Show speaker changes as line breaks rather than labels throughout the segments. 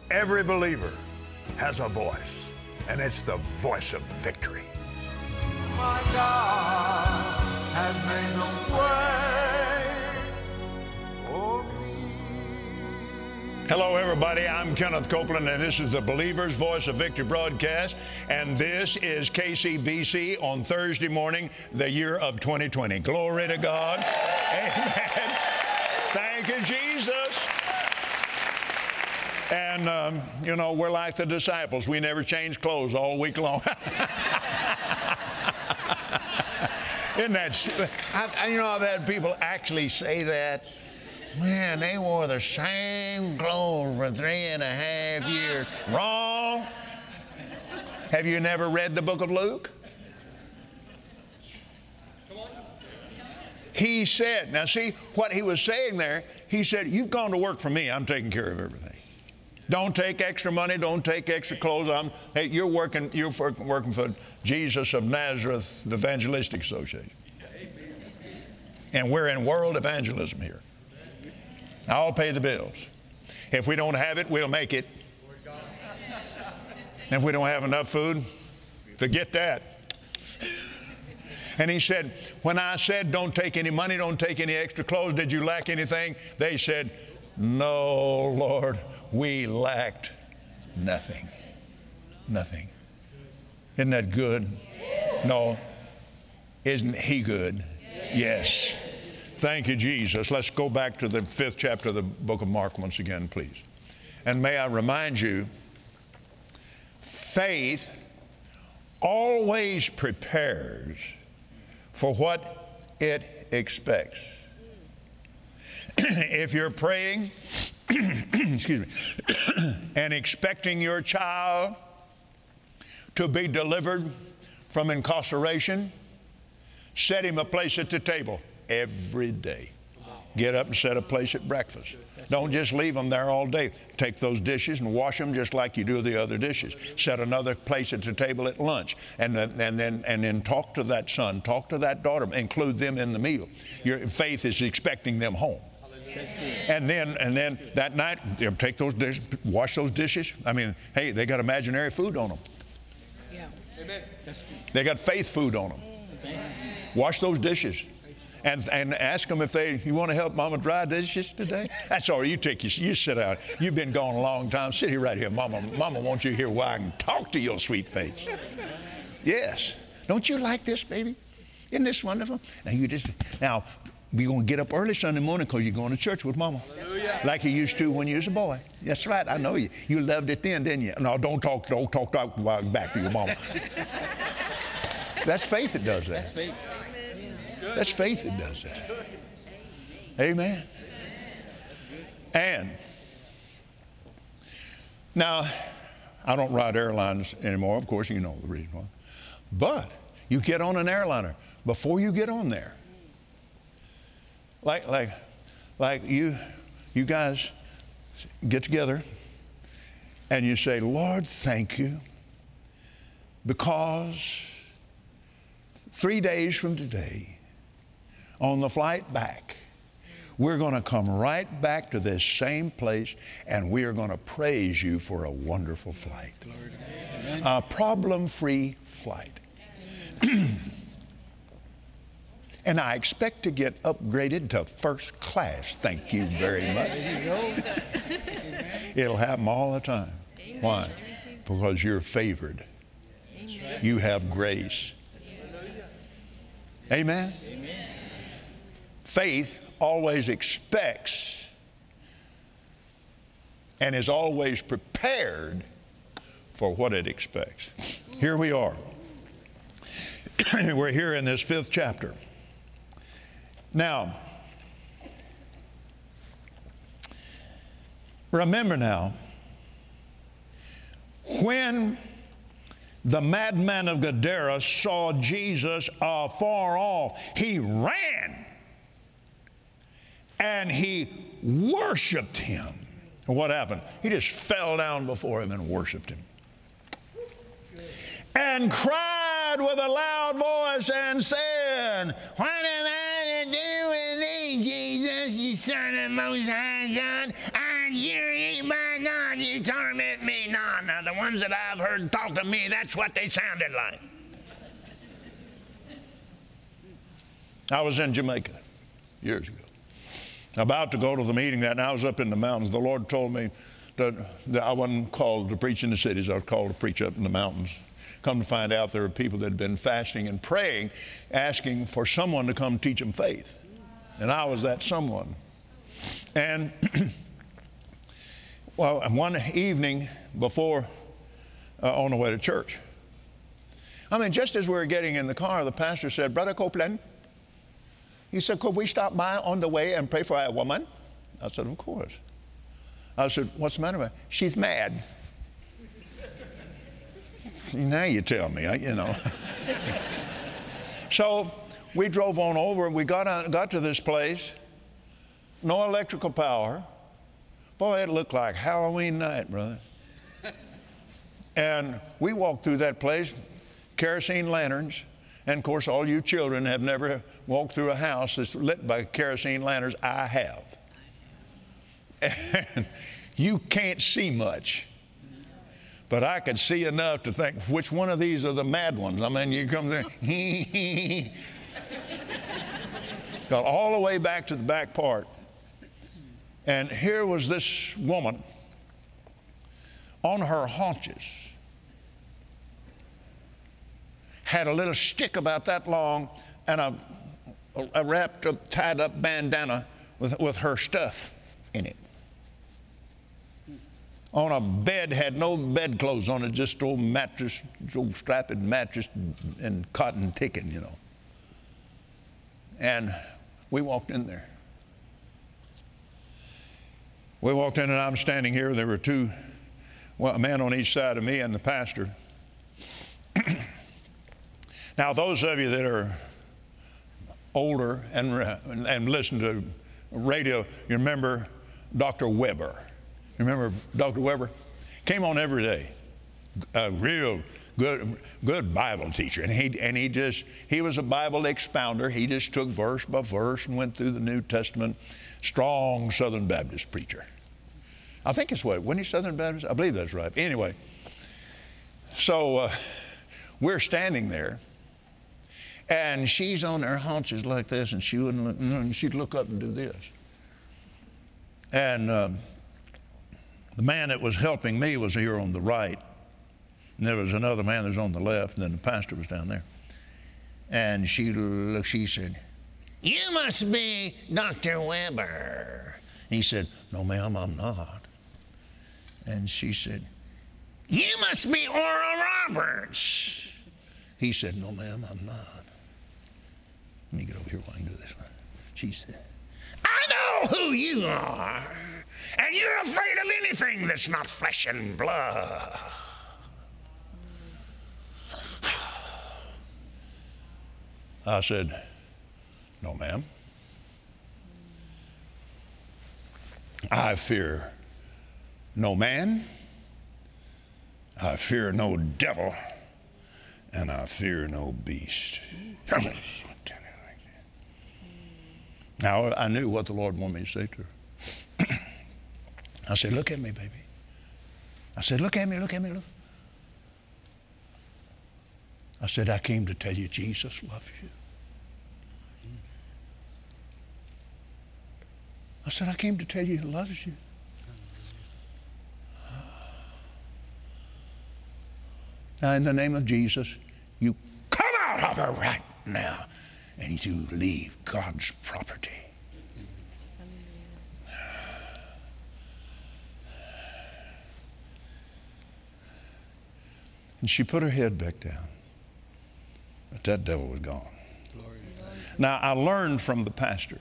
Every believer has a voice, and it's the voice of victory.
My God has made a way for me.
Hello, everybody. I'm Kenneth Copeland, and this is the Believer's Voice of Victory broadcast. And this is KCBC on Thursday morning, the year of 2020. Glory to God. Amen. Thank you, Jesus. And, we're like the disciples. We never change clothes all week long. Isn't that, I've had people actually say that. Man, they wore the same clothes for 3.5 years. Wrong. Have you never read the book of Luke? He said, now see what he was saying there, he said, you've gone to work for me, I'm taking care of everything. Don't take extra money, don't take extra clothes. You're working for Jesus of Nazareth, the Evangelistic Association. And we're in world evangelism here. I'll pay the bills. If we don't have it, we'll make it. And if we don't have enough food, forget that. And he said, when I said don't take any money, don't take any extra clothes, did you lack anything? They said, no, Lord, we lacked nothing. Nothing. Isn't that good? No. Isn't he good? Yes. Thank you, Jesus. Let's go back to the 5th chapter of the book of Mark once again, please. And may I remind you, faith always prepares for what it expects. If you're praying, excuse me, and expecting your child to be delivered from incarceration, set him a place at the table every day. Get up and set a place at breakfast. Don't just leave them there all day. Take those dishes and wash them just like you do the other dishes. Set another place at the table at lunch, and then talk to that son, talk to that daughter, include them in the meal. Your faith is expecting them home. And then that night, take those dishes, wash those dishes. I mean, hey, they got imaginary food on them.
Yeah.
They got faith food on them. Wash those dishes. And ask them if you want to help Mama dry dishes today. That's all. You sit down. You've been gone a long time. Sit here right here. Mama wants you here where I can talk to your sweet face. Yes. Don't you like this, baby? Isn't this wonderful? Now we're going to get up early Sunday morning because you're going to church with Mama. Hallelujah. Like you used to when you was a boy. That's right. I know you. You loved it then, didn't you? No, don't talk back to your mama. That's faith that does that.
That's faith.
That's faith that does that. Amen. And now, I don't ride airlines anymore. Of course, you know the reason why. But you get on an airliner. Before you get on there, like you guys get together and you say, Lord, thank you, because 3 days from today, on the flight back, we're going to come right back to this same place, and we are going to praise you for a wonderful flight. A problem-free flight. And I expect to get upgraded to first class. Thank you very much. It'll happen all the time. Why? Because you're favored. You have grace. Amen? Faith always expects and is always prepared for what it expects. Here we are. We're here in this 5th chapter. Now, remember now, when the madman of Gadara saw Jesus afar off, he ran and he worshiped him. And what happened? He just fell down before him and worshiped him. And cried with a loud voice and said, "What am I to do with thee, Jesus, you Son of Most High God? I adjure you by God, God, you torment me. No, the ones that I've heard talk to me, that's what they sounded like. I was in Jamaica years ago, about to go to the meeting that, and I was up in the mountains. The Lord told me that I wasn't called to preach in the cities. I was called to preach up in the mountains. Come to find out there are people that had been fasting and praying, asking for someone to come teach them faith. And I was that someone. And well, one evening before, on the way to church, I mean, just as we were getting in the car, the pastor said, Brother Copeland, he said, could we stop by on the way and pray for a woman? I said, of course. I said, what's the matter with her? She's mad. Now you tell me, you know. So we drove on over. We got to this place. No electrical power. Boy, it looked like Halloween night, brother. And we walked through that place, kerosene lanterns. And, of course, all you children have never walked through a house that's lit by kerosene lanterns. I have. And you can't see much. But I could see enough to think, which one of these are the mad ones? I mean, you come there, got all the way back to the back part. And here was this woman on her haunches, had a little stick about that long and a wrapped up, tied up bandana with her stuff in it. On a bed, had no bedclothes on it, just old mattress, old strapped mattress and cotton ticking, you know. And we walked in there. We walked in and I'm standing here. There were two, well, a man on each side of me and the pastor. Now, those of you that are older and listen to radio, you remember Dr. Weber. You remember Dr. Weber? Came on every day. A real good Bible teacher. And he was a Bible expounder. He just took verse by verse and went through the New Testament. Strong Southern Baptist preacher. I think it's what, wasn't he Southern Baptist? I believe that's right. Anyway, so we're standing there. And she's on her haunches like this, and she wouldn't look, and she'd look up and do this. And the man that was helping me was here on the right, and there was another man that was on the left, and then the pastor was down there. And she said, "You must be Dr. Weber." He said, "No, ma'am, I'm not." And she said, "You must be Oral Roberts." He said, "No, ma'am, I'm not." Let me get over here while I can do this one. She said, "I know who you are, and you're afraid of anything that's not flesh and blood." I said, "No, ma'am. I fear no man, I fear no devil, and I fear no beast." Now, I knew what the Lord wanted me to say to her. I said, "Look at me, baby." I said, "Look at me, look at me, look." I said, "I came to tell you Jesus loves you." I said, "I came to tell you he loves you." Now, in the name of Jesus, you come out of her right now and you leave God's property. And she put her head back down. But that devil was gone. Now, I learned from the pastor.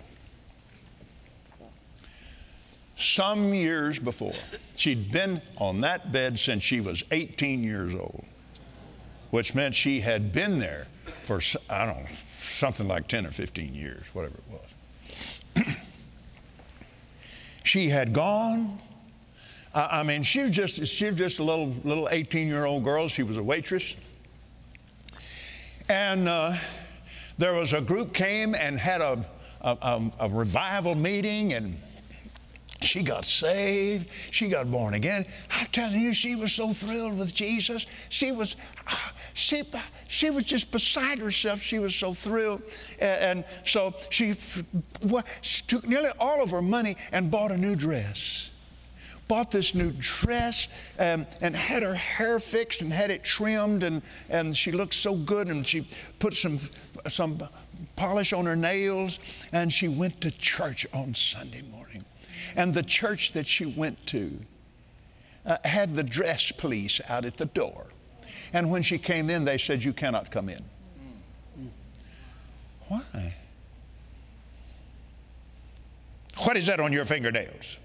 Some years before, she'd been on that bed since she was 18 years old, which meant she had been there for, I don't know, something like 10 or 15 years, whatever it was. She had gone. I mean, she was just a little 18-year-old girl. She was a waitress. And there was a group came and had a revival meeting, and She got saved. She got born again. I'm telling you, she was so thrilled with Jesus. She was just beside herself. She was so thrilled. And so she took nearly all of her money and bought a new dress. Bought this new dress and had her hair fixed and had it trimmed, and she looked so good, and she put some polish on her nails, and she went to church on Sunday morning. And the church that she went to had the dress police out at the door. And when she came in, they said, "You cannot come in." Why? What is that on your fingernails?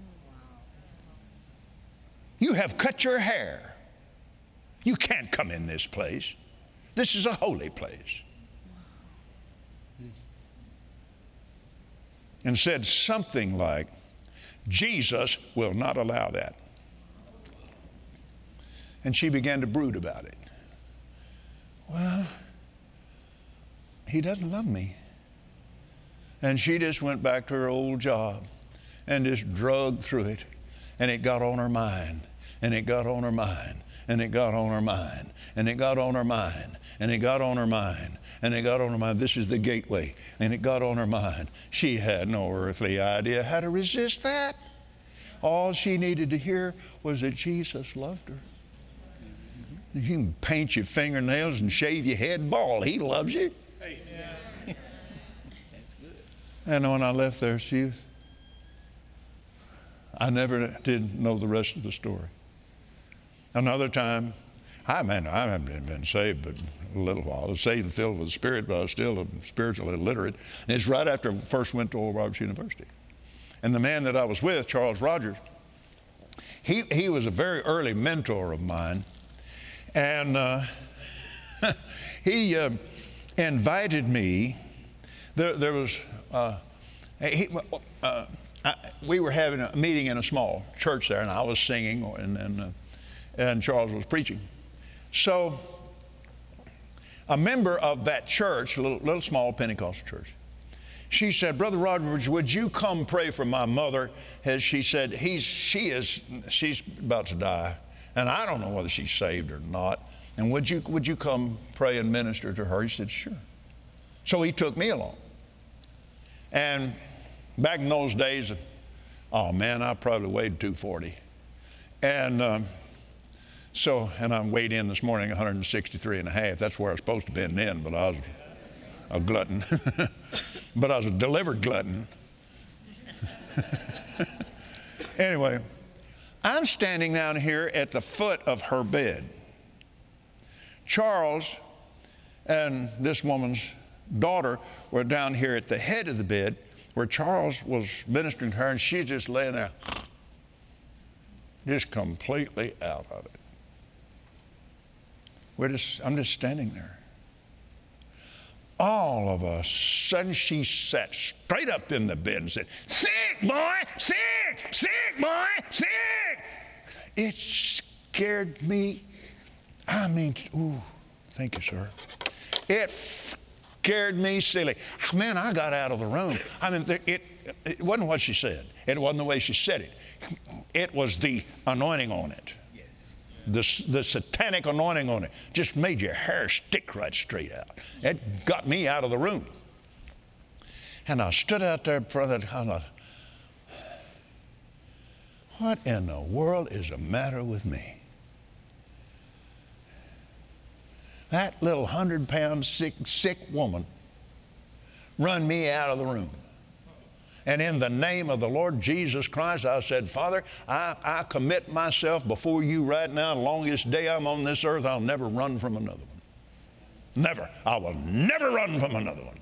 You have cut your hair. You can't come in this place. This is a holy place. And said something like, "Jesus will not allow that." And she began to brood about it. Well, he doesn't love me. And she just went back to her old job and just drugged through it. And it got on her mind, and it got on her mind, and it got on her mind, and it got on her mind, and it got on her mind, and it got on her mind. This is the gateway, and it got on her mind. She had no earthly idea how to resist that. All she needed to hear was that Jesus loved her. You can paint your fingernails and shave your head bald. He loves you. Hey. Yeah. That's good. And when I left there, I never did know the rest of the story. Another time, I haven't been saved but a little while. I was saved and filled with the Spirit, but I was still spiritually illiterate. And it's right after I first went to Oral Roberts University. And the man that I was with, Charles Rogers, he was a very early mentor of mine. And he invited me. There was... we were having a meeting in a small church there, and I was singing, and Charles was preaching. So a member of that church, a little small Pentecostal church, she said, "Brother Rogers, would you come pray for my mother?" As she said, she's about to die, and I don't know whether she's saved or not. And would you come pray and minister to her? He said, "Sure." So he took me along. And back in those days, oh man, I probably weighed 240. And and I weighed in this morning 163 and a half. That's where I was supposed to be then, but I was a glutton. But I was a delivered glutton. Anyway, I'm standing down here at the foot of her bed. Charles and this woman's daughter were down here at the head of the bed, where Charles was ministering to her, and she's just laying there, just completely out of it. I'm just standing there. All of a sudden, she sat straight up in the bed and said, "Sick, boy, sick, sick, boy, sick." It scared me. I mean, ooh, thank you, sir. It scared me silly. Man, I got out of the room. I mean, it wasn't what she said. It wasn't the way she said it. It was the anointing on it. Yes. The satanic anointing on it just made your hair stick right straight out. It got me out of the room. And I stood out there in front of it, and I thought, what in the world is the matter with me? That little 100-pound sick woman run me out of the room. And in the name of the Lord Jesus Christ, I said, "Father, I commit myself before you right now. The longest day I'm on this earth, I'll never run from another one. Never. I will never run from another one."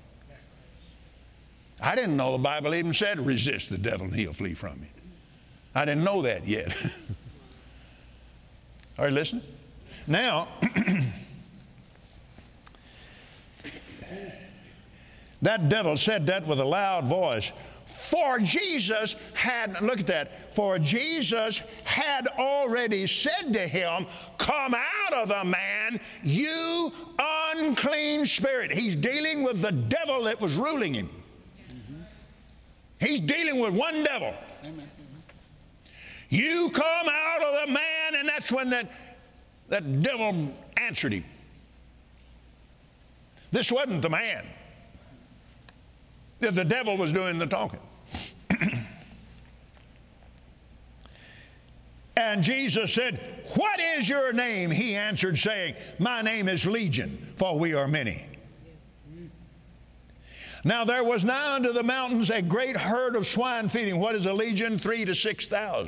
I didn't know the Bible even said resist the devil and he'll flee from you. I didn't know that yet. Are you listening? Now, that devil said that with a loud voice. For Jesus had, look at that, for Jesus had already said to him, "Come out of the man, you unclean spirit." He's dealing with the devil that was ruling him. He's dealing with one devil. Amen. You come out of the man. And that's when that devil answered him. This wasn't the man. The devil was doing the talking. And Jesus said, what is your name? He answered, saying, my name is Legion, for we are many. Now there was nigh unto the mountains a great herd of swine feeding. What is a legion? 3,000 to 6,000.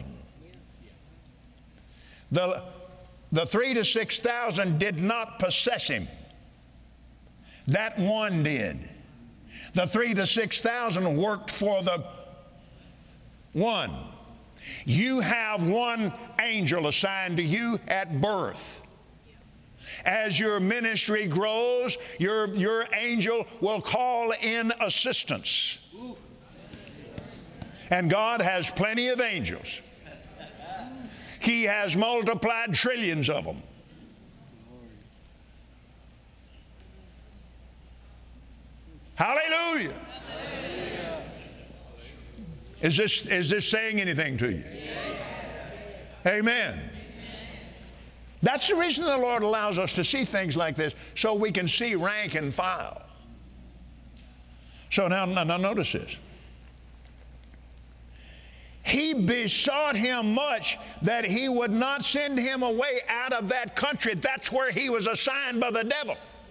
The 3,000 to 6,000 did not possess him. That one did. The 3,000 to 6,000 worked for the one. You have one angel assigned to you at birth. As your ministry grows, your angel will call in assistance. And God has plenty of angels. He has multiplied trillions of them. Hallelujah. Is this saying anything to you? Amen. That's the reason the Lord allows us to see things like this, so we can see rank and file. So now notice this. He besought him much that he would not send him away out of that country. That's where he was assigned by the devil.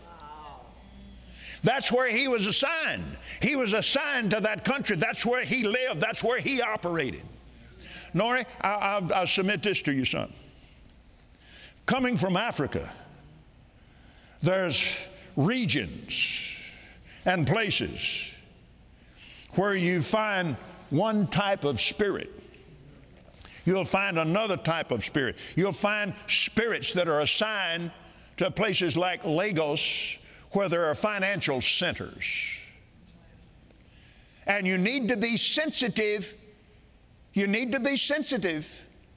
That's where he was assigned. He was assigned to that country. That's where he lived. That's where he operated. Nori, I'll submit this to you, son. Coming from Africa, there's regions and places where you find one type of spirit. You'll find another type of spirit. You'll find spirits that are assigned to places like Lagos, where there are financial centers. And you need to be sensitive. You need to be sensitive.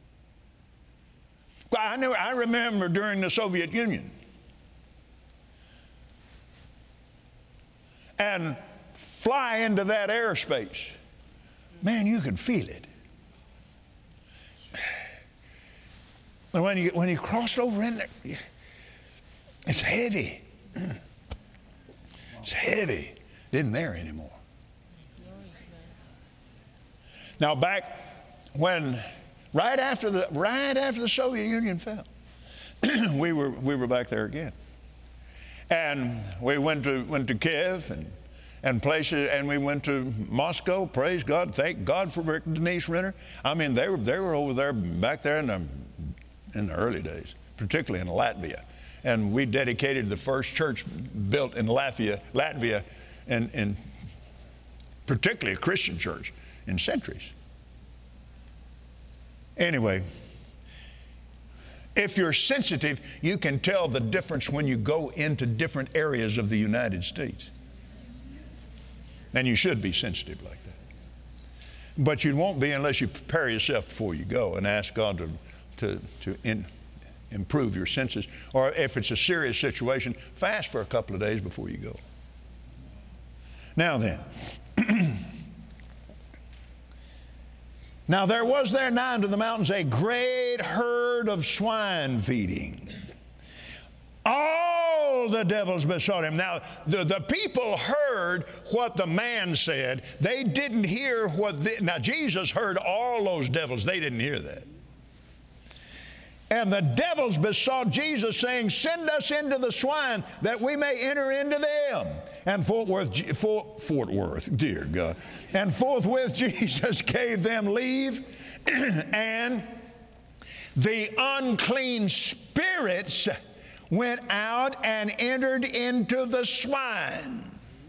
I remember during the Soviet Union, and fly into that airspace, man, you could feel it. And when you crossed over in there, it's heavy. It's heavy. It isn't there anymore. Now back when, right after the Soviet Union fell, we were back there again, and we went to Kiev and places, and we went to Moscow. Praise God! Thank God for Denise Renner. I mean, they were over there back there in the early days, particularly in Latvia, and we dedicated the first church built in Latvia, and particularly a Christian church in centuries. Anyway, if you're sensitive, you can tell the difference when you go into different areas of the United States. And you should be sensitive like that. But you won't be unless you prepare yourself before you go and ask God to improve your senses. Or if it's a serious situation, fast for a couple of days before you go. Now then, now there was there nigh unto the mountains a great herd of swine feeding. All the devils besought him. Now, the people heard what the man said. They didn't hear now Jesus heard all those devils. They didn't hear that. And the devils besought Jesus, saying, send us into the swine that we may enter into them. And Fort Worth, dear God. And forthwith Jesus gave them leave, and the unclean spirits went out and entered into the swine.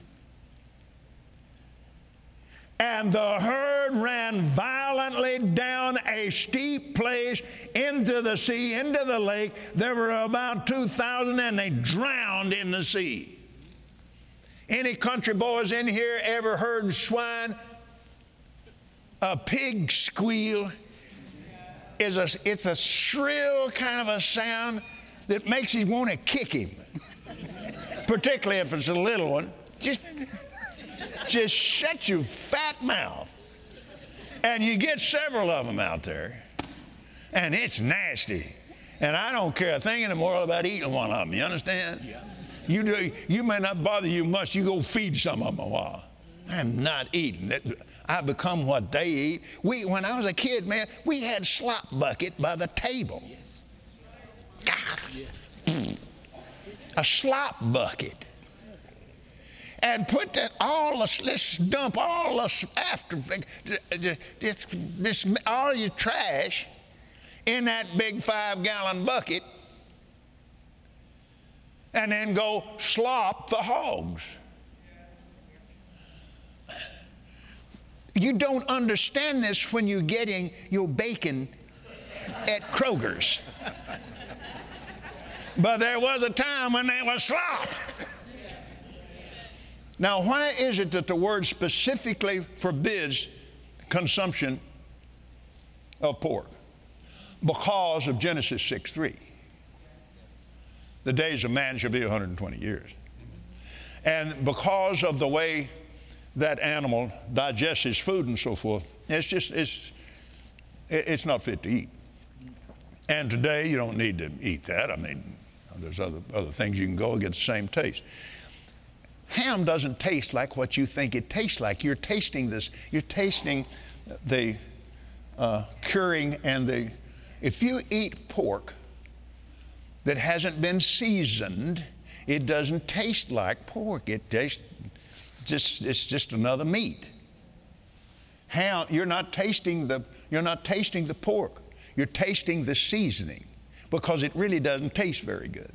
And the herd ran violently down a steep place into the sea, into the lake. There were about 2,000, and they drowned in the sea. Any country boys in here ever heard swine? A pig squeal it's a shrill kind of a sound that makes you want to kick him, particularly if it's a little one. Just shut your fat mouth. And you get several of them out there. And it's nasty. And I don't care a thing in the world about eating one of them. You understand? Yeah. You may not bother you much. You go feed some of them a while. I'm not eating. I become what they eat. When I was a kid, man, we had slop bucket by the table. Yes. A slop bucket. And put that let's dump all the all your trash in that big 5-gallon bucket, and then go slop the hogs. You don't understand this when you're getting your bacon at Kroger's. But there was a time when they were slop. Now, why is it that the word specifically forbids consumption of pork? Because of Genesis 6:3. The days of man shall be 120 years. And because of the way that animal digests his food and so forth, it's not fit to eat. And today you don't need to eat that. I mean, there's other things you can go and get the same taste. Ham doesn't taste like what you think it tastes like. You're tasting this. You're tasting the curing and the. If you eat pork that hasn't been seasoned, it doesn't taste like pork. It tastes it's just another meat. Ham, you're not tasting the pork. You're tasting the seasoning, because it really doesn't taste very good.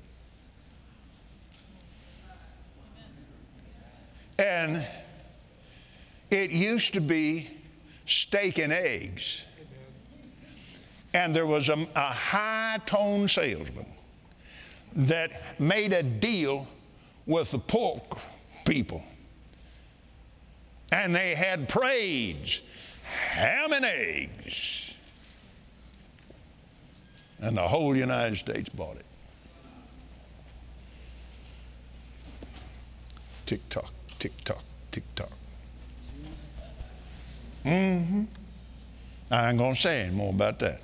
And it used to be steak and eggs. And there was a high-toned salesman that made a deal with the pork people. And they had parades, ham and eggs. And the whole United States bought it. Tick-tock, tick-tock, tick-tock. I ain't going to say any more about that.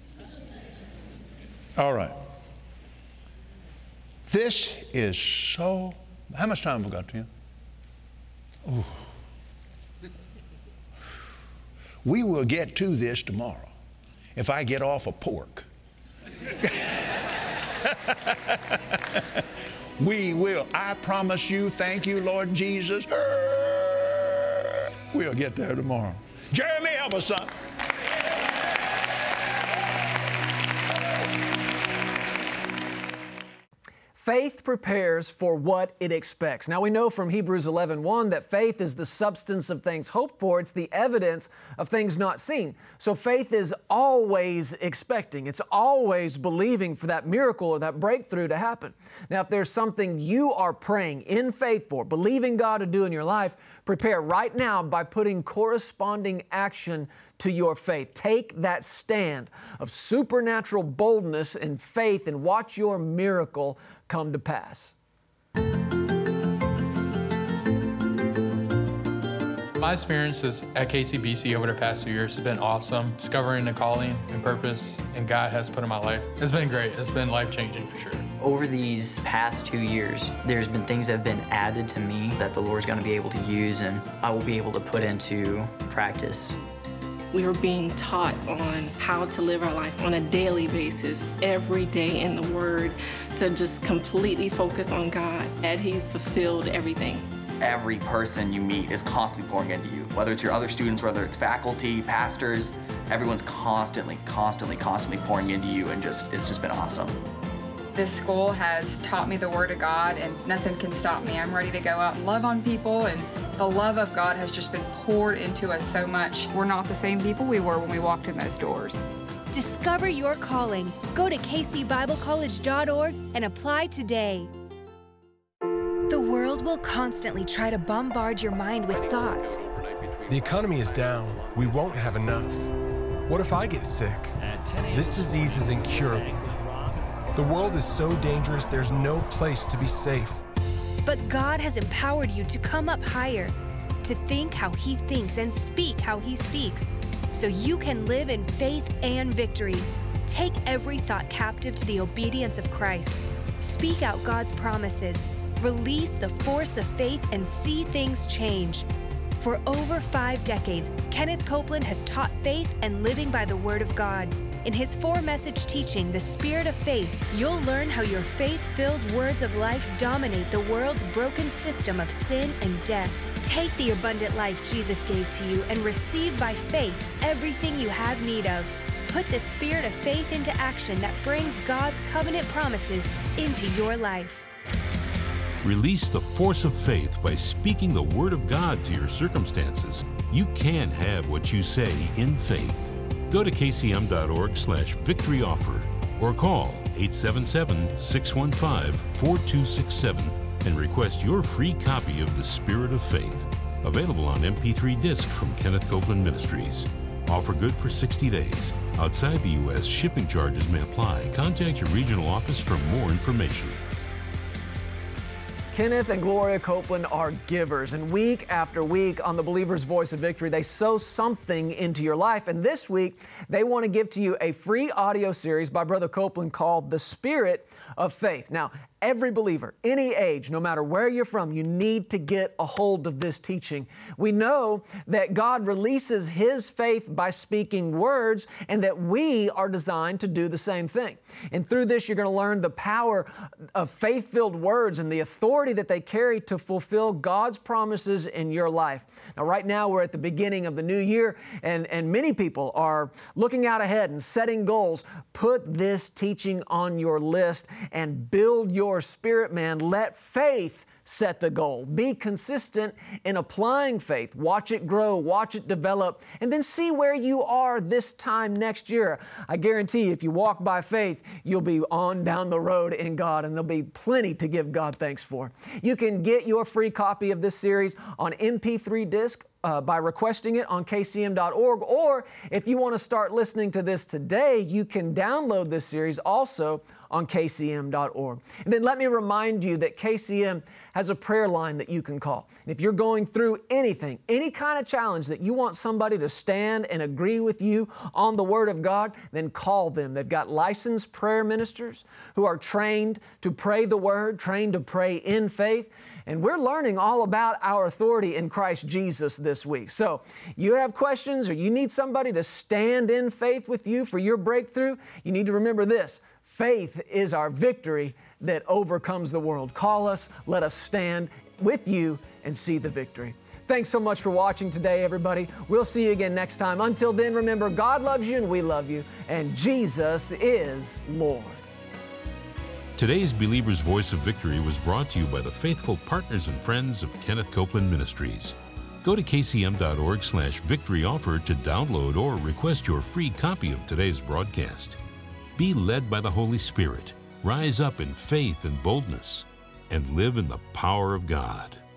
All right. This is so... How much time have we got, Tim? Ooh. We will get to this tomorrow if I get off of pork. We will. I promise you, thank you, Lord Jesus. We'll get there tomorrow. Jeremy, help us, son.
Faith prepares for what it expects. Now we know from Hebrews 11:1 that faith is the substance of things hoped for. It's the evidence of things not seen. So faith is always expecting. It's always believing for that miracle or that breakthrough to happen. Now if there's something you are praying in faith for, believing God to do in your life, prepare right now by putting corresponding action to your faith. Take that stand of supernatural boldness and faith and watch your miracle come to pass.
My experiences at KCBC over the past 2 years has been awesome. Discovering the calling and purpose and God has put in my life. It's been great. It's been life-changing for sure.
Over these past 2 years, there's been things that have been added to me that the Lord's going to be able to use and I will be able to put into practice.
We were being taught on how to live our life on a daily basis, every day in the Word, to just completely focus on God, that He's fulfilled everything.
Every person you meet is constantly pouring into you, whether it's your other students, whether it's faculty, pastors, everyone's constantly pouring into you, and it's just been awesome.
This school has taught me the Word of God, and nothing can stop me. I'm ready to go out and love on people, and the love of God has just been poured into us so much. We're not the same people we were when we walked in those doors.
Discover your calling. Go to kcbiblecollege.org and apply today. The world will constantly try to bombard your mind with thoughts.
The economy is down. We won't have enough. What if I get sick? This disease is incurable. The world is so dangerous, there's no place to be safe.
But God has empowered you to come up higher, to think how He thinks and speak how He speaks, so you can live in faith and victory. Take every thought captive to the obedience of Christ. Speak out God's promises. Release the force of faith and see things change. For over 5 decades, Kenneth Copeland has taught faith and living by the Word of God. In his 4-message teaching, The Spirit of Faith, you'll learn how your faith-filled words of life dominate the world's broken system of sin and death. Take the abundant life Jesus gave to you and receive by faith everything you have need of. Put the spirit of faith into action that brings God's covenant promises into your life.
Release the force of faith by speaking the Word of God to your circumstances. You can have what you say in faith. Go to kcm.org/victoryoffer or call 877-615-4267 and request your free copy of The Spirit of Faith. Available on MP3 disc from Kenneth Copeland Ministries. Offer good for 60 days. Outside the U.S., shipping charges may apply. Contact your regional office for more information.
Kenneth and Gloria Copeland are givers, and week after week on the Believer's Voice of Victory, they sow something into your life. And this week, they want to give to you a free audio series by Brother Copeland called The Spirit of Faith. Now, every believer, any age, no matter where you're from, you need to get a hold of this teaching. We know that God releases His faith by speaking words, and that we are designed to do the same thing. And through this, you're going to learn the power of faith-filled words and the authority that they carry to fulfill God's promises in your life. Now, right now, we're at the beginning of the new year, and many people are looking out ahead and setting goals. Put this teaching on your list and build your spirit man. Let faith set the goal. Be consistent in applying faith. Watch it grow, watch it develop, and then see where you are this time next year. I guarantee you, if you walk by faith, you'll be on down the road in God, and there'll be plenty to give God thanks for. You can get your free copy of this series on MP3 disc by requesting it on kcm.org, or if you want to start listening to this today, you can download this series also on kcm.org. And then let me remind you that KCM has a prayer line that you can call. And if you're going through anything, any kind of challenge that you want somebody to stand and agree with you on the Word of God, then call them. They've got licensed prayer ministers who are trained to pray the Word, trained to pray in faith. And we're learning all about our authority in Christ Jesus this week. So you have questions or you need somebody to stand in faith with you for your breakthrough, you need to remember this: faith is our victory that overcomes the world. Call us, let us stand with you and see the victory. Thanks so much for watching today, everybody. We'll see you again next time. Until then, remember, God loves you and we love you, and Jesus is Lord.
Today's Believer's Voice of Victory was brought to you by the faithful partners and friends of Kenneth Copeland Ministries. Go to kcm.org/victoryoffer to download or request your free copy of today's broadcast. Be led by the Holy Spirit. Rise up in faith and boldness and live in the power of God.